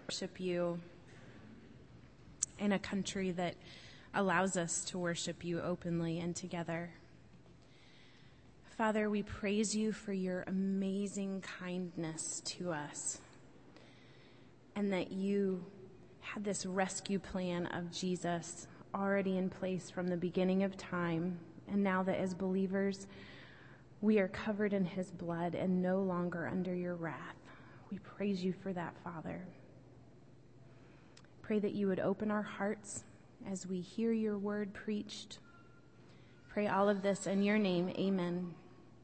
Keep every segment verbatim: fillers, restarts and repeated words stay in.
worship you in a country that allows us to worship you openly and together. Father, we praise you for your amazing kindness to us, and that you had this rescue plan of Jesus already in place from the beginning of time, and now that as believers we are covered in his blood and no longer under your wrath. We praise you for that, Father. Pray that you would open our hearts as we hear your word preached. Pray all of this in your name. Amen.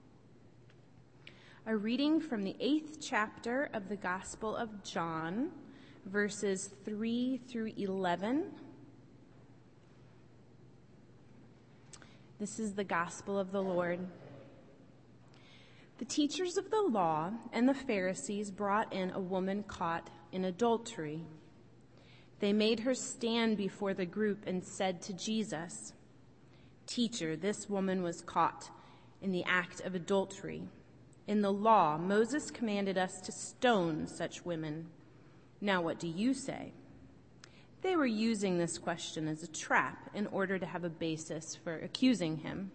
A reading from the eighth chapter of the Gospel of John, verses three through eleven. This is the Gospel of the Lord. The teachers of the law and the Pharisees brought in a woman caught in adultery. They made her stand before the group and said to Jesus, "Teacher, this woman was caught in the act of adultery. In the law, Moses commanded us to stone such women. Now what do you say?" They were using this question as a trap in order to have a basis for accusing him.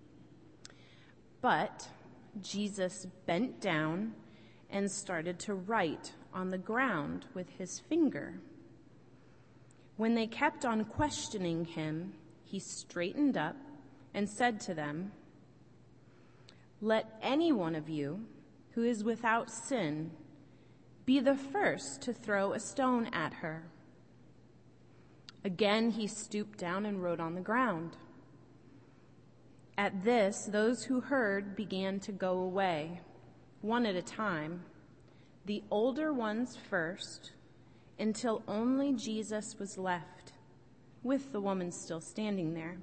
But Jesus bent down and started to write on the ground with his finger. When they kept on questioning him, he straightened up and said to them, "Let any one of you who is without sin be the first to throw a stone at her." Again he stooped down and wrote on the ground. At this, those who heard began to go away, one at a time, the older ones first, until only Jesus was left, with the woman still standing there.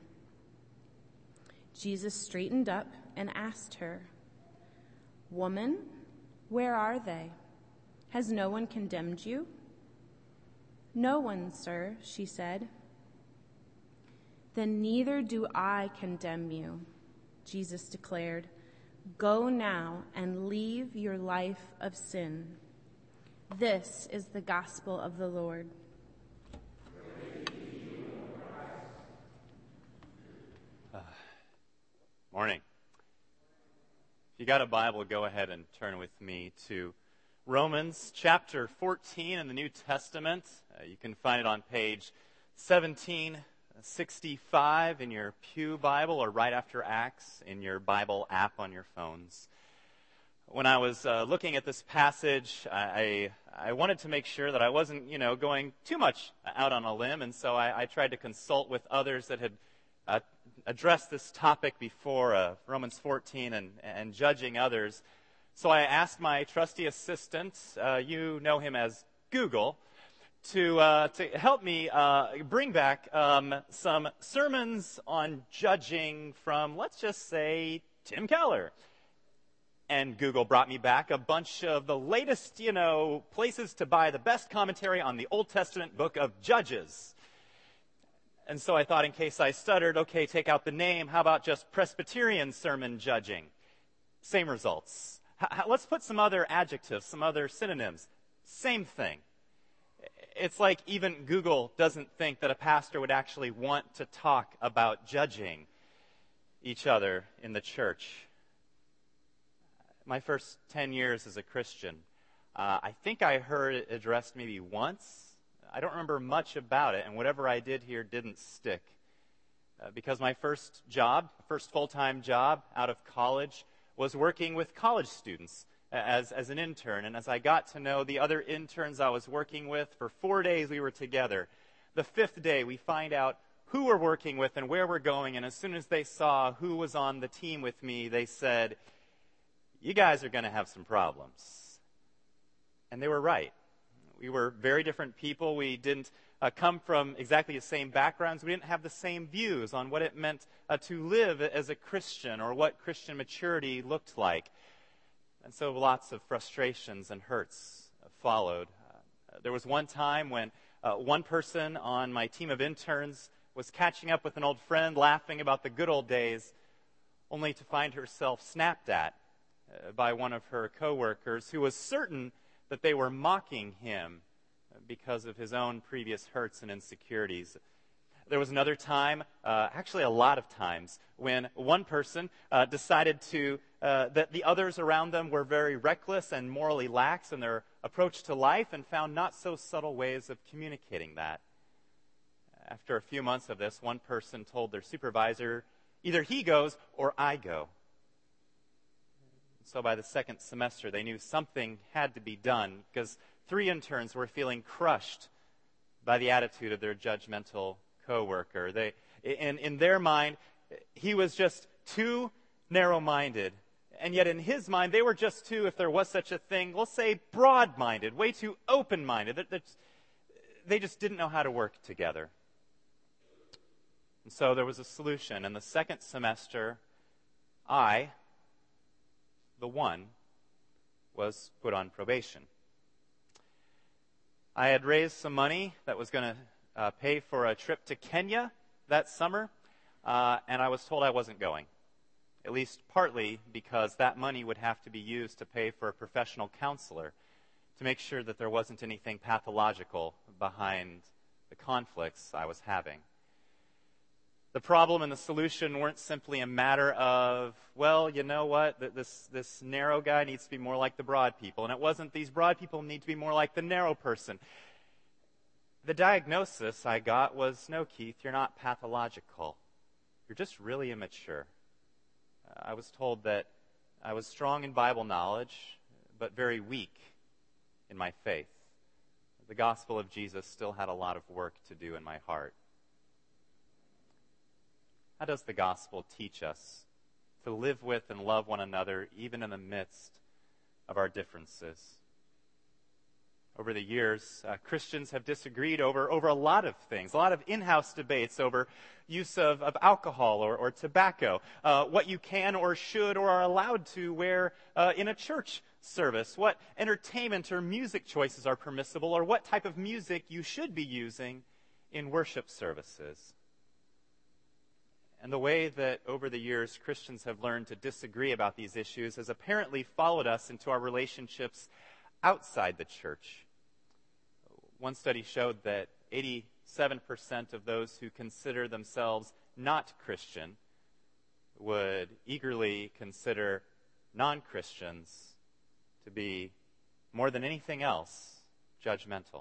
Jesus straightened up and asked her, "Woman, where are they? Has no one condemned you?" "No one, sir," she said. "Then neither do I condemn you," Jesus declared. "Go now and leave your life of sin." This is the gospel of the Lord. Uh, morning. If you got a Bible, go ahead and turn with me to Romans chapter fourteen in the New Testament. Uh, you can find it on page seventeen sixty-five in your Pew Bible, or right after Acts in your Bible app on your phones. When I was uh, looking at this passage, I, I wanted to make sure that I wasn't, you know, going too much out on a limb, and so I, I tried to consult with others that had uh, addressed this topic before, uh, Romans fourteen, and, and judging others. So I asked my trusty assistant, uh, you know him as Google, to uh, to help me uh, bring back um, some sermons on judging from, let's just say, Tim Keller. And Google brought me back a bunch of the latest, you know, places to buy the best commentary on the Old Testament book of Judges. And so I thought, in case I stuttered, okay, take out the name. How about just Presbyterian sermon judging? Same results. H- let's put some other adjectives, some other synonyms. Same thing. It's like even Google doesn't think that a pastor would actually want to talk about judging each other in the church. My first ten years as a Christian, uh, I think I heard it addressed maybe once. I don't remember much about it, and whatever I did here didn't stick. Uh, because my first job, first full-time job out of college, was working with college students as, as an intern. And as I got to know the other interns I was working with, for four days we were together. The fifth day, we find out who we're working with and where we're going, and as soon as they saw who was on the team with me, they said, "You guys are going to have some problems." And they were right. We were very different people. We didn't uh, come from exactly the same backgrounds. We didn't have the same views on what it meant uh, to live as a Christian, or what Christian maturity looked like. And so lots of frustrations and hurts uh, followed. Uh, there was one time when uh, one person on my team of interns was catching up with an old friend, laughing about the good old days, only to find herself snapped at by one of her coworkers, who was certain that they were mocking him because of his own previous hurts and insecurities. There was another time, uh, actually a lot of times, when one person uh, decided to uh, that the others around them were very reckless and morally lax in their approach to life, and found not so subtle ways of communicating that. After a few months of this, one person told their supervisor, either he goes or I go. So by the second semester, they knew something had to be done, because three interns were feeling crushed by the attitude of their judgmental coworker. They, in, in their mind, he was just too narrow-minded. And yet in his mind, they were just too, if there was such a thing, we'll say broad-minded, way too open-minded. They just didn't know how to work together. And so there was a solution. In the second semester, I, the one, was put on probation. I had raised some money that was going to uh, pay for a trip to Kenya that summer, uh, and I was told I wasn't going, at least partly because that money would have to be used to pay for a professional counselor to make sure that there wasn't anything pathological behind the conflicts I was having. The problem and the solution weren't simply a matter of, well, you know what, this, this narrow guy needs to be more like the broad people. And it wasn't these broad people need to be more like the narrow person. The diagnosis I got was, no, Keith, you're not pathological. You're just really immature. I was told that I was strong in Bible knowledge, but very weak in my faith. The gospel of Jesus still had a lot of work to do in my heart. How does the gospel teach us to live with and love one another even in the midst of our differences? Over the years, uh, Christians have disagreed over, over a lot of things, a lot of in-house debates over use of, of alcohol or, or tobacco, uh, what you can or should or are allowed to wear uh, in a church service, what entertainment or music choices are permissible, or what type of music you should be using in worship services. And the way that over the years Christians have learned to disagree about these issues has apparently followed us into our relationships outside the church. One study showed that eighty-seven percent of those who consider themselves not Christian would eagerly consider non-Christians to be, more than anything else, judgmental.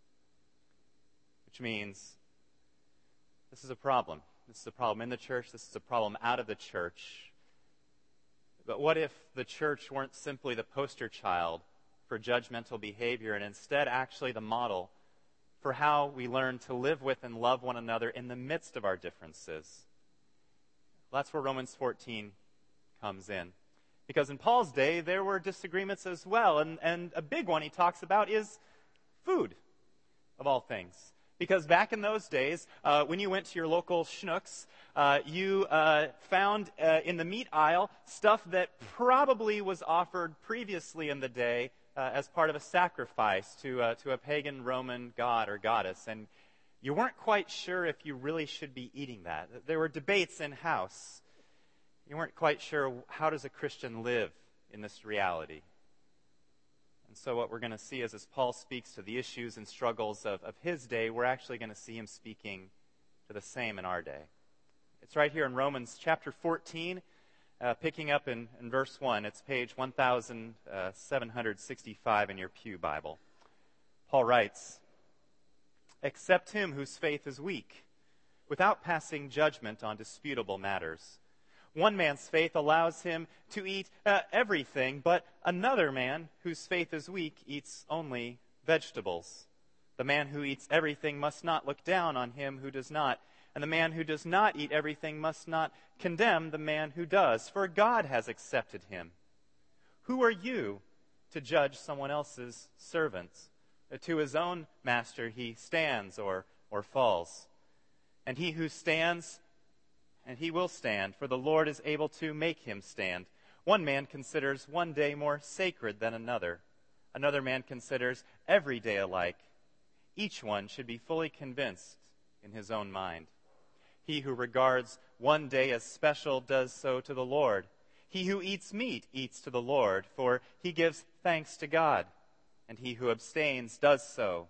Which means this is a problem. This is a problem in the church. This is a problem out of the church. But what if the church weren't simply the poster child for judgmental behavior, and instead actually the model for how we learn to live with and love one another in the midst of our differences? That's where Romans fourteen comes in. Because in Paul's day, there were disagreements as well. And, and a big one he talks about is food, of all things. Because back in those days, uh, when you went to your local Schnucks, uh, you uh, found uh, in the meat aisle stuff that probably was offered previously in the day uh, as part of a sacrifice to, uh, to a pagan Roman god or goddess. And you weren't quite sure if you really should be eating that. There were debates in-house. You weren't quite sure, how does a Christian live in this reality? And so what we're going to see is, as Paul speaks to the issues and struggles of, of his day, we're actually going to see him speaking to the same in our day. It's right here in Romans chapter fourteen, uh, picking up in, in verse one. It's page one thousand seven hundred sixty-five in your Pew Bible. Paul writes, "Accept him whose faith is weak, without passing judgment on disputable matters. One man's faith allows him to eat uh, everything, but another man whose faith is weak eats only vegetables. The man who eats everything must not look down on him who does not, and the man who does not eat everything must not condemn the man who does, for God has accepted him. Who are you to judge someone else's servants? To his own master he stands or, or falls. And he who stands, and he will stand, for the Lord is able to make him stand. One man considers one day more sacred than another. Another man considers every day alike. Each one should be fully convinced in his own mind. He who regards one day as special does so to the Lord. He who eats meat eats to the Lord, for he gives thanks to God. And he who abstains does so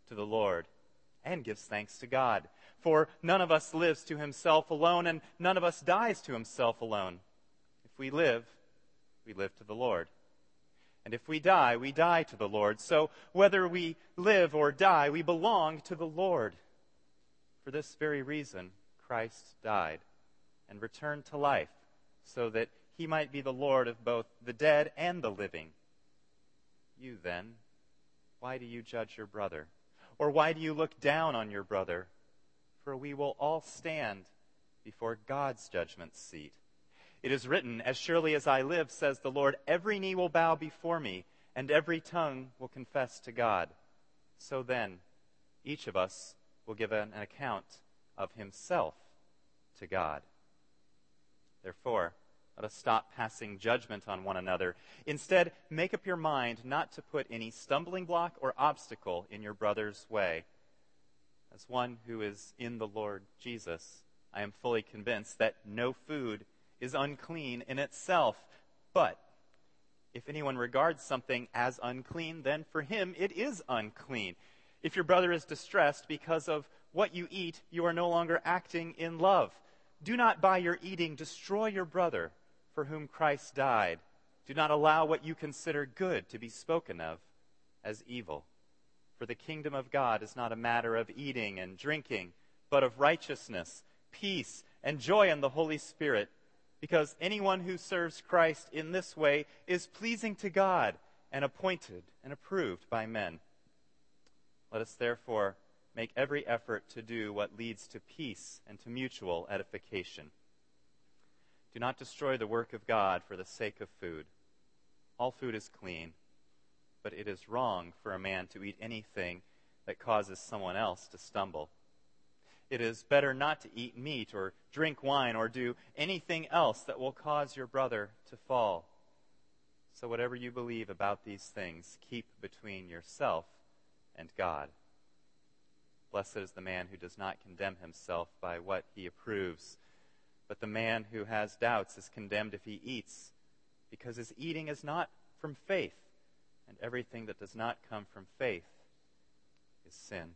to the Lord and gives thanks to God. For none of us lives to himself alone, and none of us dies to himself alone. If we live, we live to the Lord. And if we die, we die to the Lord. So whether we live or die, we belong to the Lord. For this very reason, Christ died and returned to life, so that he might be the Lord of both the dead and the living. You then, why do you judge your brother? Or why do you look down on your brother? For we will all stand before God's judgment seat. It is written, as surely as I live, says the Lord, every knee will bow before me, and every tongue will confess to God. So then, each of us will give an account of himself to God. Therefore, let us stop passing judgment on one another. Instead, make up your mind not to put any stumbling block or obstacle in your brother's way. As one who is in the Lord Jesus, I am fully convinced that no food is unclean in itself. But if anyone regards something as unclean, then for him it is unclean. If your brother is distressed because of what you eat, you are no longer acting in love. Do not by your eating destroy your brother, for whom Christ died. Do not allow what you consider good to be spoken of as evil. For the kingdom of God is not a matter of eating and drinking, but of righteousness, peace, and joy in the Holy Spirit. Because anyone who serves Christ in this way is pleasing to God and appointed and approved by men. Let us therefore make every effort to do what leads to peace and to mutual edification. Do not destroy the work of God for the sake of food. All food is clean, but it is wrong for a man to eat anything that causes someone else to stumble. It is better not to eat meat or drink wine or do anything else that will cause your brother to fall. So whatever you believe about these things, keep between yourself and God. Blessed is the man who does not condemn himself by what he approves, but the man who has doubts is condemned if he eats, because his eating is not from faith, and everything that does not come from faith is sin.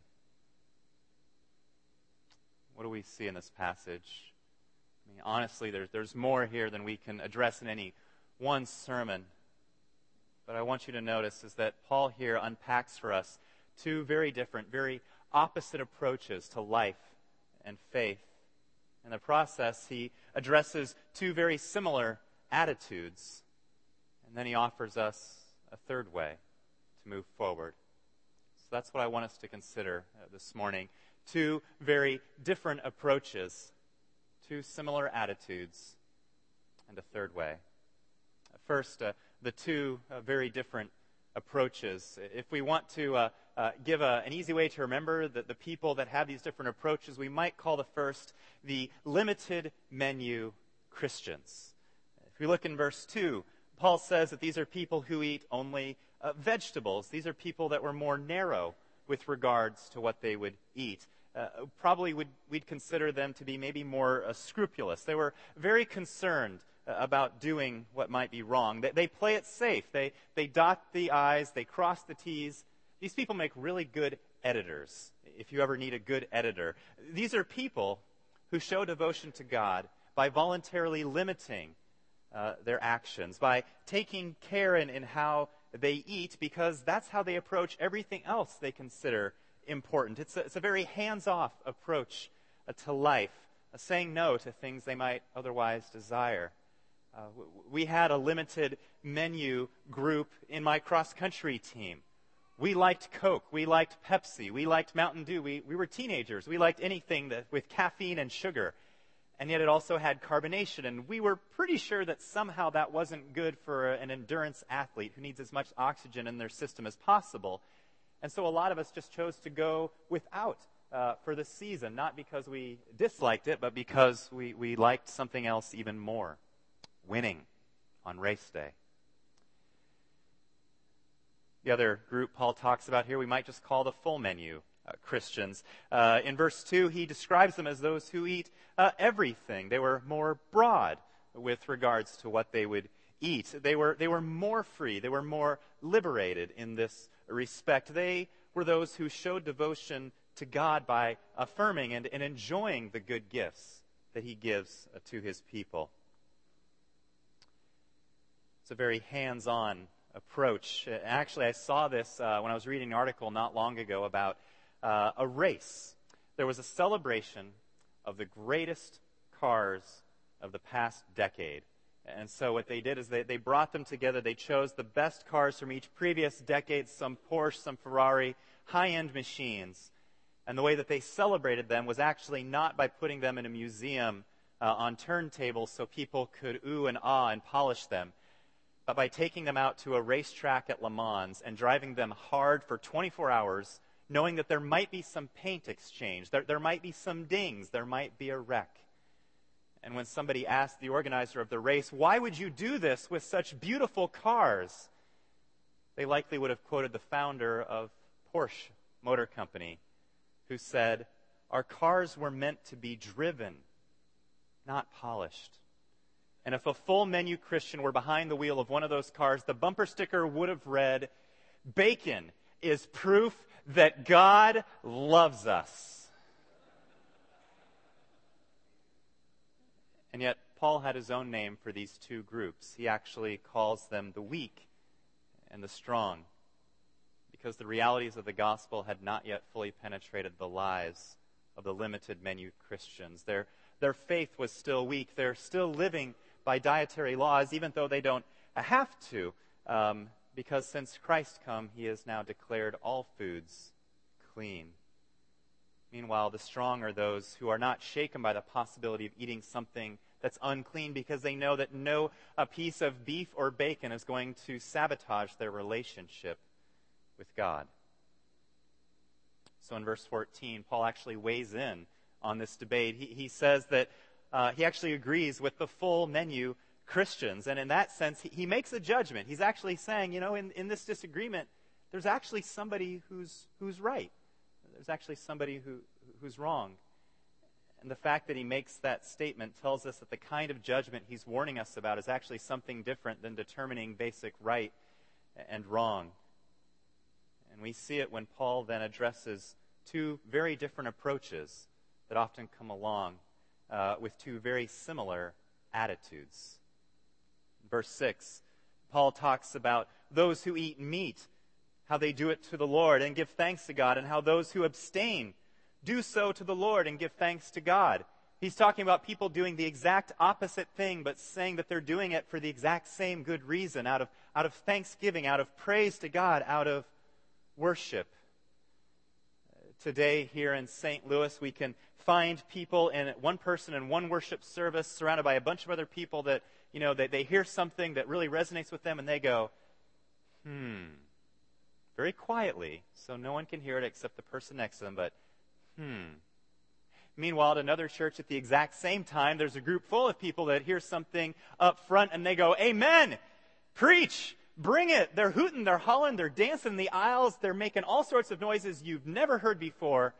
What do we see in this passage? I mean, honestly, there's, there's more here than we can address in any one sermon. But I want you to notice is that Paul here unpacks for us two very different, very opposite approaches to life and faith. In the process, he addresses two very similar attitudes, and then he offers us a third way to move forward. So that's what I want us to consider uh, this morning. Two very different approaches, two similar attitudes, and a third way. First, uh, the two uh, very different approaches. If we want to uh, uh, give a, an easy way to remember that the people that have these different approaches, we might call the first the limited menu Christians. If we look in verse two, Paul says that these are people who eat only uh, vegetables. These are people that were more narrow with regards to what they would eat. Uh, probably would, we'd consider them to be maybe more uh, scrupulous. They were very concerned uh, about doing what might be wrong. They, they play it safe. They, they dot the I's. They cross the T's. These people make really good editors, if you ever need a good editor. These are people who show devotion to God by voluntarily limiting uh, their actions, by taking care in, in how they eat, because that's how they approach everything else they consider important. It's a, it's a very hands-off approach uh, to life, uh, saying no to things they might otherwise desire. Uh, w- we had a limited menu group in my cross-country team. We liked Coke. We liked Pepsi. We liked Mountain Dew. We, we were teenagers. We liked anything that, with caffeine and sugar. And yet it also had carbonation. And we were pretty sure that somehow that wasn't good for an endurance athlete who needs as much oxygen in their system as possible. And so a lot of us just chose to go without uh, for the season, not because we disliked it, but because we, we liked something else even more, winning on race day. The other group Paul talks about here, we might just call the full menu uh, Christians. Uh, in verse two, he describes them as those who eat uh, everything. They were more broad with regards to what they would eat. They were, they were more free. They were more liberated in this respect. They were those who showed devotion to God by affirming and, and enjoying the good gifts that he gives uh, to his people. It's a very hands-on approach. Uh, actually, I saw this uh, when I was reading an article not long ago about uh, a race. There was a celebration of the greatest cars of the past decade. And so what they did is they, they brought them together. They chose the best cars from each previous decade, some Porsche, some Ferrari, high-end machines. And the way that they celebrated them was actually not by putting them in a museum uh, on turntables so people could ooh and ah and polish them, but by taking them out to a racetrack at Le Mans and driving them hard for twenty-four hours, knowing that there might be some paint exchange, there, there might be some dings, there might be a wreck. And when somebody asked the organizer of the race, why would you do this with such beautiful cars? They likely would have quoted the founder of Porsche Motor Company, who said, our cars were meant to be driven, not polished. And if a full menu Christian were behind the wheel of one of those cars, the bumper sticker would have read, bacon is proof that God loves us. And yet, Paul had his own name for these two groups. He actually calls them the weak and the strong, because the realities of the gospel had not yet fully penetrated the lives of the limited menu Christians. Their, their faith was still weak. They're still living by dietary laws, even though they don't have to, um, because since Christ come, he has now declared all foods clean. Meanwhile, the strong are those who are not shaken by the possibility of eating something that's unclean, because they know that no a piece of beef or bacon is going to sabotage their relationship with God. So in verse fourteen, Paul actually weighs in on this debate. He, he says that uh, he actually agrees with the full menu Christians. And in that sense, he, he makes a judgment. He's actually saying, you know, in, in this disagreement, there's actually somebody who's who's right. There's actually somebody who who's wrong. And the fact that he makes that statement tells us that the kind of judgment he's warning us about is actually something different than determining basic right and wrong. And we see it when Paul then addresses two very different approaches that often come along uh, with two very similar attitudes. Verse six, Paul talks about those who eat meat, how they do it to the Lord and give thanks to God, and how those who abstain do so to the Lord and give thanks to God. He's talking about people doing the exact opposite thing, but saying that they're doing it for the exact same good reason, out of, out of thanksgiving, out of praise to God, out of worship. Today here in Saint Louis, we can find people in one person in one worship service surrounded by a bunch of other people that, you know, they, they hear something that really resonates with them and they go, hmm, very quietly, so no one can hear it except the person next to them, but hmm. Meanwhile, at another church at the exact same time, there's a group full of people that hear something up front and they go, amen, preach, bring it. They're hooting, they're hollering, they're dancing in the aisles, they're making all sorts of noises you've never heard before.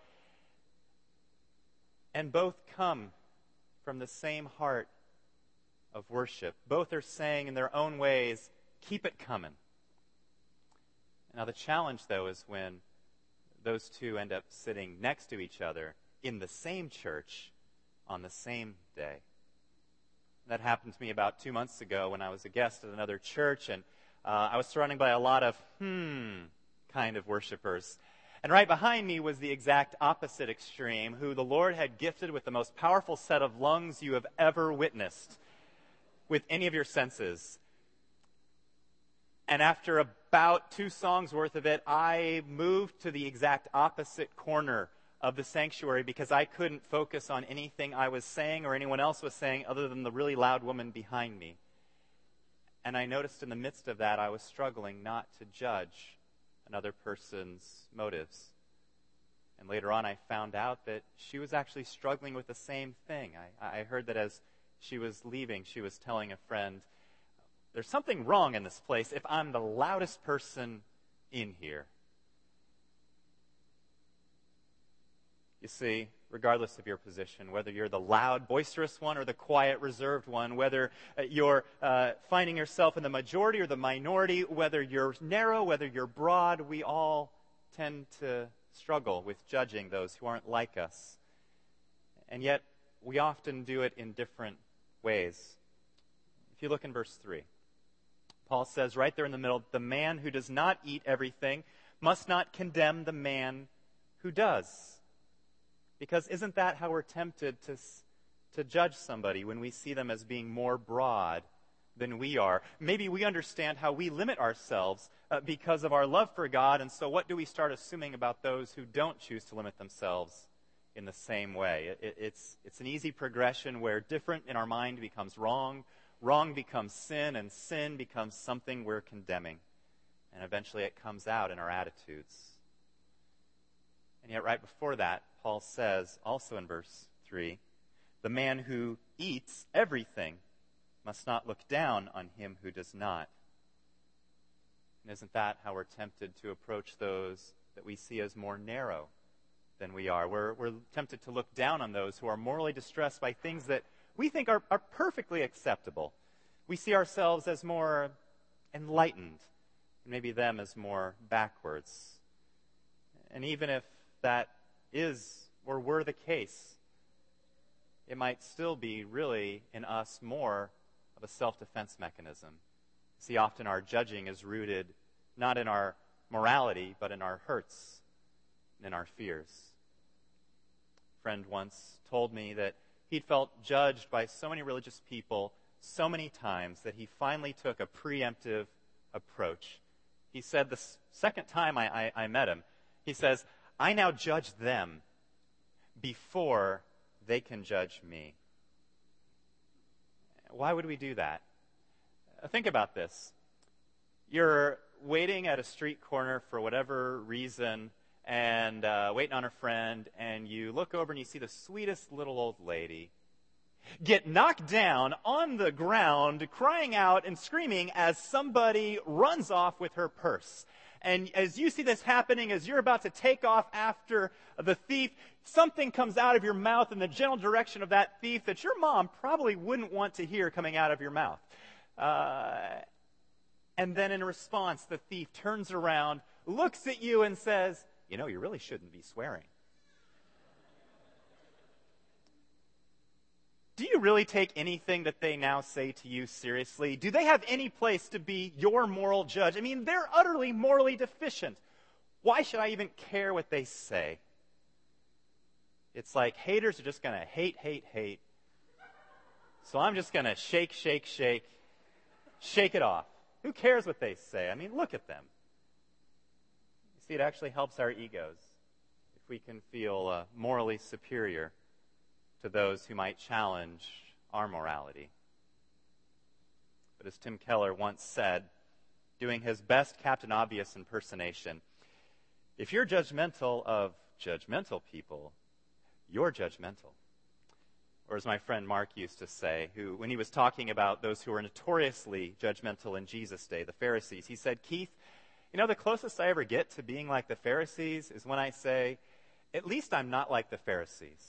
And both come from the same heart of worship. Both are saying in their own ways, keep it coming. Now the challenge, though, is when those two end up sitting next to each other in the same church on the same day. That happened to me about two months ago when I was a guest at another church, and uh, I was surrounded by a lot of hmm kind of worshipers. And right behind me was the exact opposite extreme, who the Lord had gifted with the most powerful set of lungs you have ever witnessed with any of your senses. And after about two songs worth of it, I moved to the exact opposite corner of the sanctuary because I couldn't focus on anything I was saying or anyone else was saying other than the really loud woman behind me. And I noticed in the midst of that, I was struggling not to judge another person's motives. And later on, I found out that she was actually struggling with the same thing. I, I heard that as she was leaving, she was telling a friend, there's something wrong in this place if I'm the loudest person in here. You see, regardless of your position, whether you're the loud, boisterous one or the quiet, reserved one, whether you're uh, finding yourself in the majority or the minority, whether you're narrow, whether you're broad, we all tend to struggle with judging those who aren't like us. And yet, we often do it in different ways. If you look in verse three, Paul says right there in the middle, the man who does not eat everything must not condemn the man who does. Because isn't that how we're tempted to, to judge somebody when we see them as being more broad than we are? Maybe we understand how we limit ourselves uh, because of our love for God, and so what do we start assuming about those who don't choose to limit themselves in the same way? It, it, it's, it's an easy progression where different in our mind becomes wrong, wrong becomes sin, and sin becomes something we're condemning. And eventually it comes out in our attitudes. And yet right before that, Paul says, also in verse three, the man who eats everything must not look down on him who does not. And isn't that how we're tempted to approach those that we see as more narrow than we are? We're, we're tempted to look down on those who are morally distressed by things that we think are, are perfectly acceptable. We see ourselves as more enlightened, and maybe them as more backwards. And even if that is or were the case, it might still be really in us more of a self-defense mechanism. See, often our judging is rooted not in our morality, but in our hurts and in our fears. A friend once told me that he'd felt judged by so many religious people so many times that he finally took a preemptive approach. He said the second time I, I, I met him, he says, I now judge them before they can judge me. Why would we do that? Think about this. You're waiting at a street corner for whatever reason and uh, waiting on a friend, and you look over and you see the sweetest little old lady get knocked down on the ground, crying out and screaming as somebody runs off with her purse. And as you see this happening, as you're about to take off after the thief, something comes out of your mouth in the general direction of that thief that your mom probably wouldn't want to hear coming out of your mouth. Uh, and then in response, the thief turns around, looks at you and says, you know, you really shouldn't be swearing. Do you really take anything that they now say to you seriously? Do they have any place to be your moral judge? I mean, they're utterly morally deficient. Why should I even care what they say? It's like haters are just going to hate, hate, hate. So I'm just going to shake, shake, shake, shake it off. Who cares what they say? I mean, look at them. You see, it actually helps our egos if we can feel uh, morally superior to those who might challenge our morality. But as Tim Keller once said, doing his best Captain Obvious impersonation, if you're judgmental of judgmental people, you're judgmental. Or as my friend Mark used to say, who, when he was talking about those who were notoriously judgmental in Jesus' day, the Pharisees, he said, Keith, you know, the closest I ever get to being like the Pharisees is when I say, at least I'm not like the Pharisees.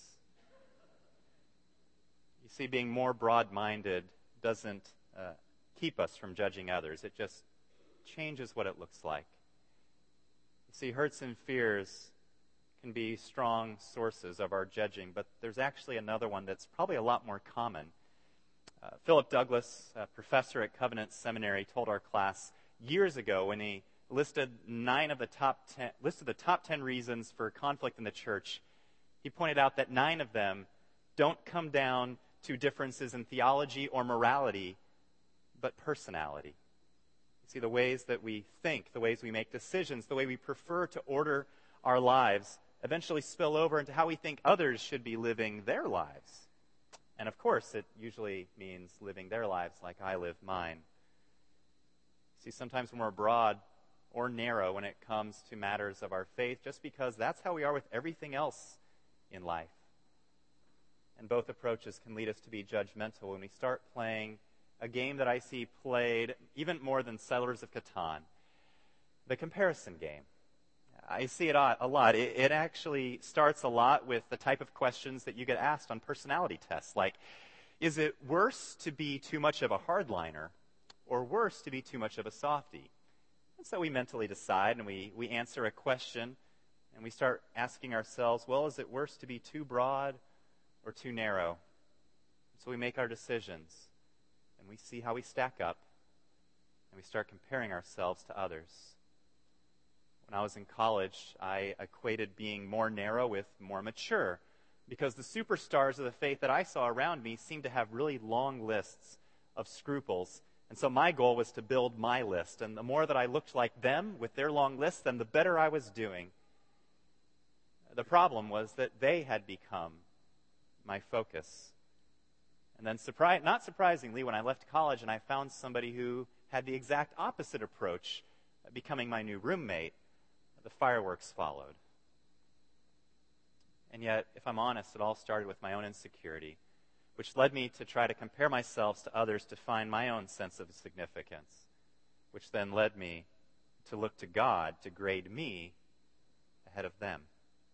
You see, being more broad-minded doesn't uh, keep us from judging others. It just changes what it looks like. You see, hurts and fears can be strong sources of our judging, but there's actually another one that's probably a lot more common. Uh, Philip Douglas, a professor at Covenant Seminary, told our class years ago when he listed nine of the top ten, listed the top ten reasons for conflict in the church. He pointed out that nine of them don't come down to differences in theology or morality, but personality. You see, the ways that we think, the ways we make decisions, the way we prefer to order our lives eventually spill over into how we think others should be living their lives. And of course, it usually means living their lives like I live mine. See, sometimes when we're broad or narrow when it comes to matters of our faith, just because that's how we are with everything else in life. And both approaches can lead us to be judgmental when we start playing a game that I see played even more than Settlers of Catan, the comparison game. I see it a lot. It, it actually starts a lot with the type of questions that you get asked on personality tests, like, is it worse to be too much of a hardliner or worse to be too much of a softie? And so we mentally decide and we, we answer a question and we start asking ourselves, well, is it worse to be too broad or too narrow? So we make our decisions and we see how we stack up and we start comparing ourselves to others. When I was in college, I equated being more narrow with more mature, because the superstars of the faith that I saw around me seemed to have really long lists of scruples. And so my goal was to build my list. And the more that I looked like them with their long lists, then the better I was doing. The problem was that they had become my focus. And then, surpri- not surprisingly, when I left college and I found somebody who had the exact opposite approach, becoming my new roommate, the fireworks followed. And yet, if I'm honest, it all started with my own insecurity, which led me to try to compare myself to others to find my own sense of significance, which then led me to look to God to grade me ahead of them.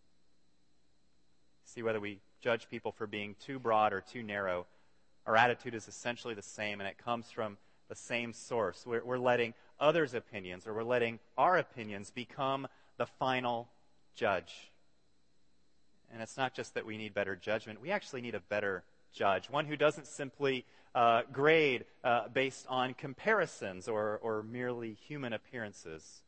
See, whether we judge people for being too broad or too narrow, our attitude is essentially the same, and it comes from the same source. We're, we're letting others' opinions, or we're letting our opinions become the final judge. And it's not just that we need better judgment. We actually need a better judge, one who doesn't simply uh, grade uh, based on comparisons or, or merely human appearances.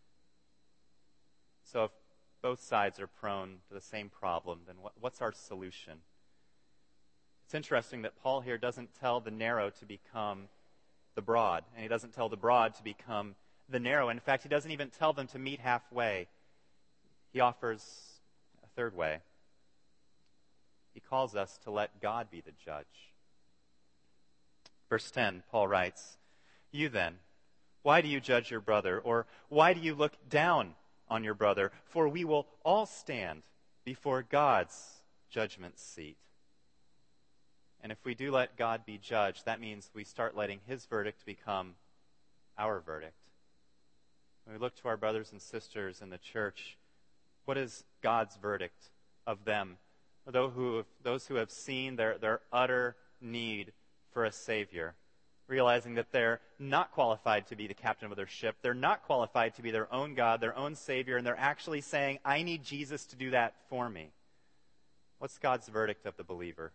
So if both sides are prone to the same problem, then what, what's our solution? It's interesting that Paul here doesn't tell the narrow to become the broad, and he doesn't tell the broad to become the narrow. In fact, he doesn't even tell them to meet halfway. He offers a third way. He calls us to let God be the judge. Verse ten, Paul writes, "You then, why do you judge your brother? Or why do you look down on your brother? For we will all stand before God's judgment seat." And if we do let God be judge, that means we start letting his verdict become our verdict. When we look to our brothers and sisters in the church, what is God's verdict of them? Those who have, those who have seen their, their utter need for a Savior, realizing that they're not qualified to be the captain of their ship, they're not qualified to be their own God, their own Savior, and they're actually saying, I need Jesus to do that for me. What's God's verdict of the believer?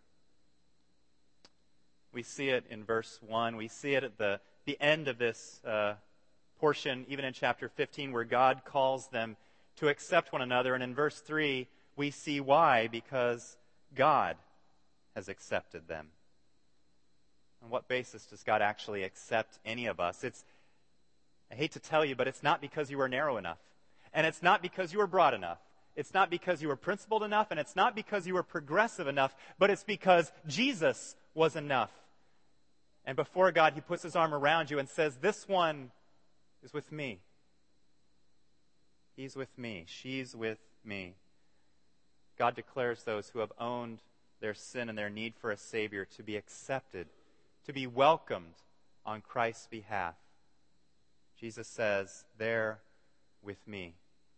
We see it in verse one. We see it at the, the end of this uh, portion, even in chapter fifteen, where God calls them to accept one another. And in verse three, we see why, because God has accepted them. On what basis does God actually accept any of us? It's, I hate to tell you, but it's not because you were narrow enough. And it's not because you were broad enough. It's not because you were principled enough, and it's not because you were progressive enough, but it's because Jesus was enough. And before God, he puts his arm around you and says, this one is with me. He's with me. She's with me. God declares those who have owned their sin and their need for a Savior to be accepted, to be welcomed on Christ's behalf. Jesus says, they're with me.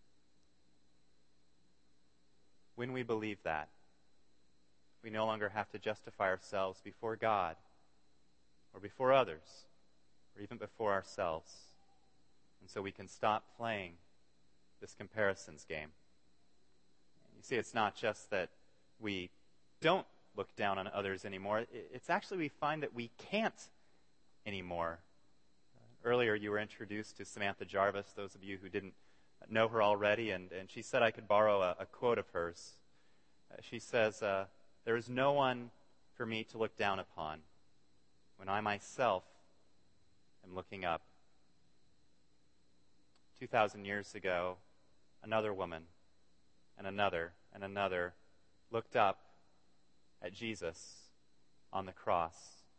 When we believe that, we no longer have to justify ourselves before God or before others or even before ourselves. And so we can stop playing this comparisons game. You see, it's not just that we don't look down on others anymore. It's actually we find that we can't anymore. Earlier you were introduced to Samantha Jarvis, those of you who didn't know her already, and, and she said I could borrow a, a quote of hers. Uh, she says, uh, there is no one for me to look down upon when I myself am looking up. Two thousand years ago, another woman and another and another looked up at Jesus on the cross,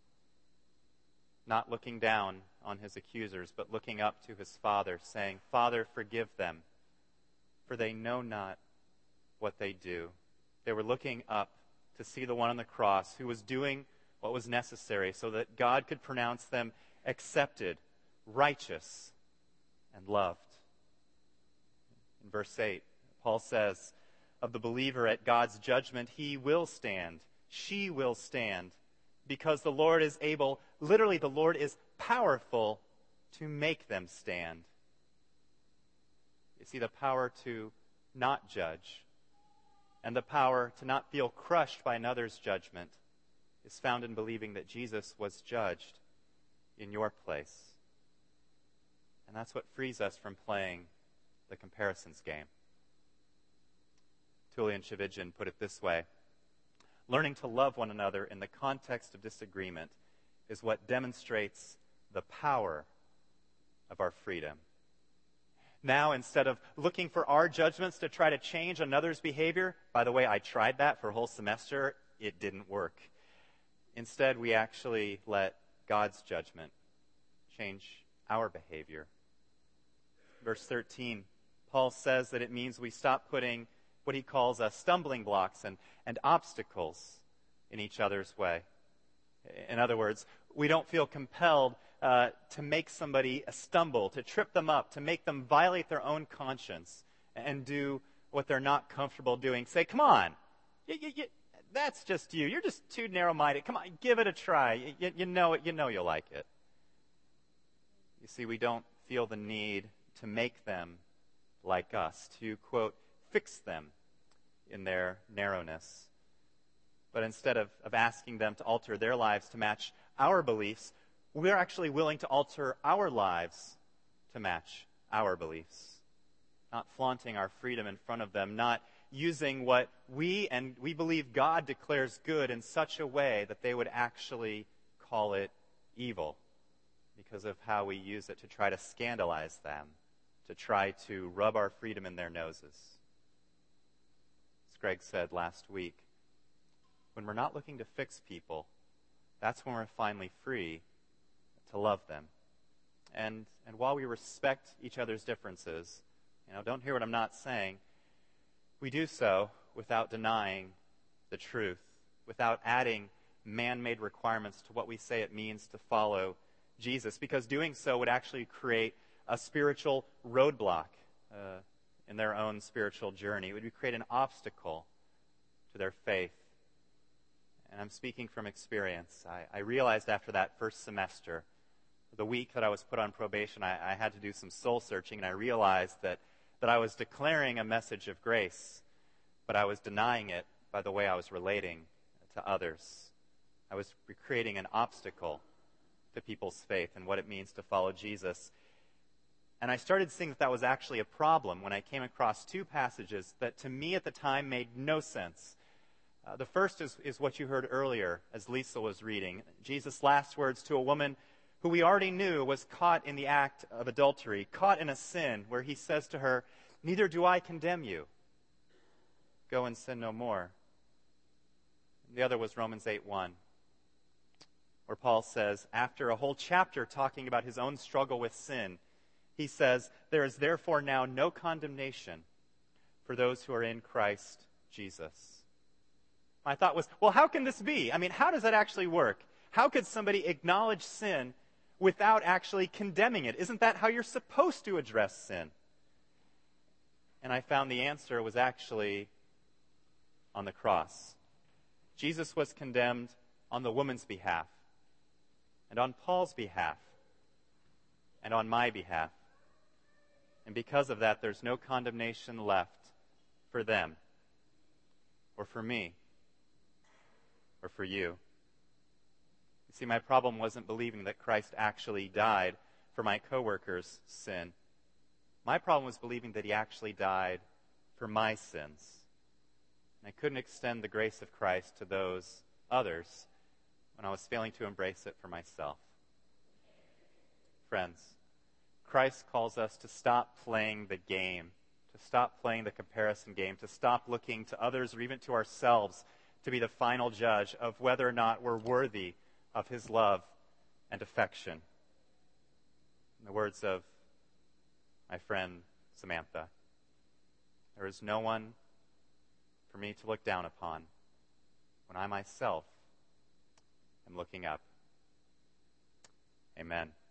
not looking down on his accusers, but looking up to his Father, saying, Father, forgive them, for they know not what they do. They were looking up to see the one on the cross who was doing what was necessary so that God could pronounce them accepted, righteous, and loved. In verse eight, Paul says, of the believer at God's judgment, he will stand, she will stand, because the Lord is able, literally the Lord is powerful to make them stand. see, the power to not judge and the power to not feel crushed by another's judgment is found in believing that Jesus was judged in your place. And that's what frees us from playing the comparisons game. Tullian Tchividjian put it this way: learning to love one another in the context of disagreement is what demonstrates the power of our freedom. Now, instead of looking for our judgments to try to change another's behavior, by the way, I tried that for a whole semester, it didn't work. Instead, we actually let God's judgment change our behavior. Verse thirteen, Paul says that it means we stop putting what he calls uh, stumbling blocks and, and obstacles in each other's way. In other words, we don't feel compelled uh, to make somebody stumble, to trip them up, to make them violate their own conscience and do what they're not comfortable doing. Say, come on, you, you, you, that's just you. You're just too narrow-minded. Come on, give it a try. You, you know it. You know you'll like it. You see, we don't feel the need to make them like us, to, quote, fix them in their narrowness. But instead of, of asking them to alter their lives to match our beliefs, we're actually willing to alter our lives to match our beliefs. Not flaunting our freedom in front of them, not using what we and we believe God declares good in such a way that they would actually call it evil because of how we use it to try to scandalize them, to try to rub our freedom in their noses. As Greg said last week, when we're not looking to fix people, that's when we're finally free to love them. And and while we respect each other's differences, you know, don't hear what I'm not saying, we do so without denying the truth, without adding man-made requirements to what we say it means to follow Jesus, because doing so would actually create a spiritual roadblock uh, in their own spiritual journey. It would create an obstacle to their faith. And I'm speaking from experience. I, I realized after that first semester, the week that I was put on probation, I, I had to do some soul searching, and I realized that, that I was declaring a message of grace, but I was denying it by the way I was relating to others. I was creating an obstacle to people's faith and what it means to follow Jesus. And I started seeing that that was actually a problem when I came across two passages that to me at the time made no sense. Uh, the first is, is what you heard earlier as Lisa was reading. Jesus' last words to a woman who we already knew was caught in the act of adultery, caught in a sin, where he says to her, "Neither do I condemn you. Go and sin no more." The other was Romans eight one, where Paul says, after a whole chapter talking about his own struggle with sin, he says, "There is therefore now no condemnation for those who are in Christ Jesus." My thought was, well, how can this be? I mean, how does that actually work? How could somebody acknowledge sin without actually condemning it? Isn't that how you're supposed to address sin? And I found the answer was actually on the cross. Jesus was condemned on the woman's behalf, and on Paul's behalf, and on my behalf. And because of that, there's no condemnation left for them, or for me, or for you. You see, my problem wasn't believing that Christ actually died for my coworker's sin. My problem was believing that he actually died for my sins. And I couldn't extend the grace of Christ to those others when I was failing to embrace it for myself. Friends, Christ calls us to stop playing the game, to stop playing the comparison game, to stop looking to others or even to ourselves to be the final judge of whether or not we're worthy of his love and affection. In the words of my friend Samantha, there is no one for me to look down upon when I myself am looking up. Amen.